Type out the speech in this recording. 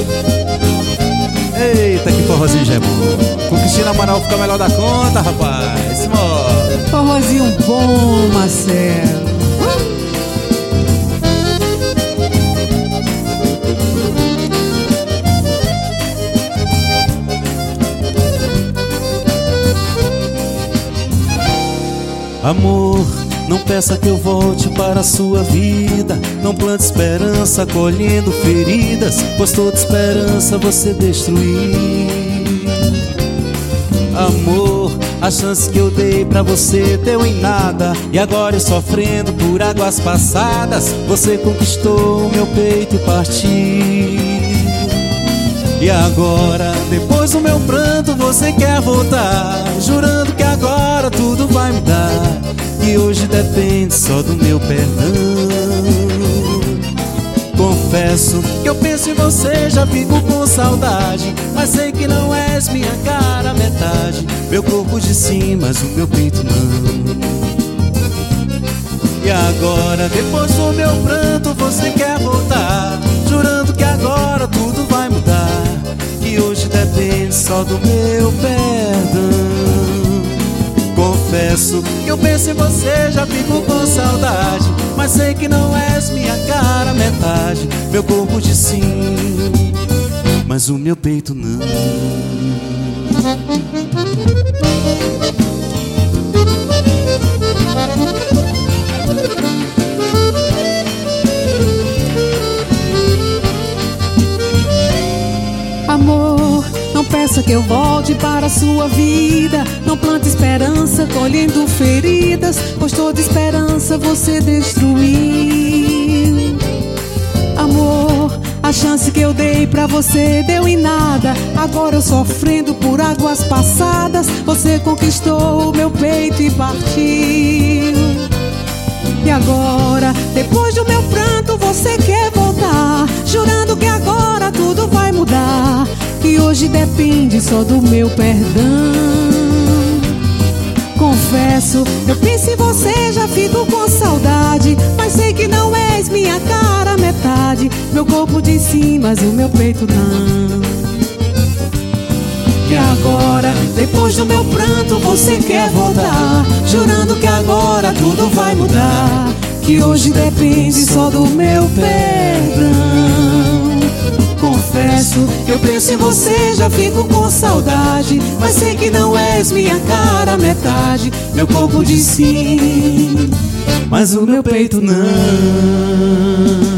Eita, que forrozinho já é bom. Com Cristina Amaral fica melhor da conta, rapaz. Mó. Forrozinho bom, Marcelo. Amor, não peça que eu volte para a sua vida. Não plante esperança colhendo feridas, pois toda esperança você destruiu. Amor, a chance que eu dei pra você deu em nada, e agora eu sofrendo por águas passadas. Você conquistou o meu peito e partiu. E agora, depois do meu pranto, você quer voltar, jurando que agora tudo vai mudar, e hoje depende só do meu perdão. Confesso que eu penso em você, já fico com saudade, mas sei que não és minha cara metade. Meu corpo de sim, mas o meu peito não. E agora, depois do meu pranto, você quer voltar, jurando que agora tudo vai mudar, que hoje depende só do meu perdão. Confesso que eu penso em você, já fico com saudade, mas sei que não és minha cara metade. Meu corpo diz sim, mas o meu peito não. Amor, não peça que eu volte para a sua vida. Não plante esperança colhendo feridas, pois toda esperança você destruiu. Amor, a chance que eu dei pra você deu em nada, agora eu sofrendo por águas passadas. Você conquistou o meu peito e partiu. E agora, depois do meu pranto, você quer voltar, jurando que agora tudo vai mudar, que hoje depende só do meu perdão. Confesso, eu penso em você, já fico com saudade, mas sei que não és minha cara metade. Meu corpo diz sim, mas o meu peito não. E agora, depois do meu pranto, você quer voltar, jurando que agora tudo vai mudar, que hoje depende só do meu perdão. Confesso que eu penso em você, já fico com saudade, mas sei que não és minha cara metade. Meu corpo diz sim, mas o meu peito não.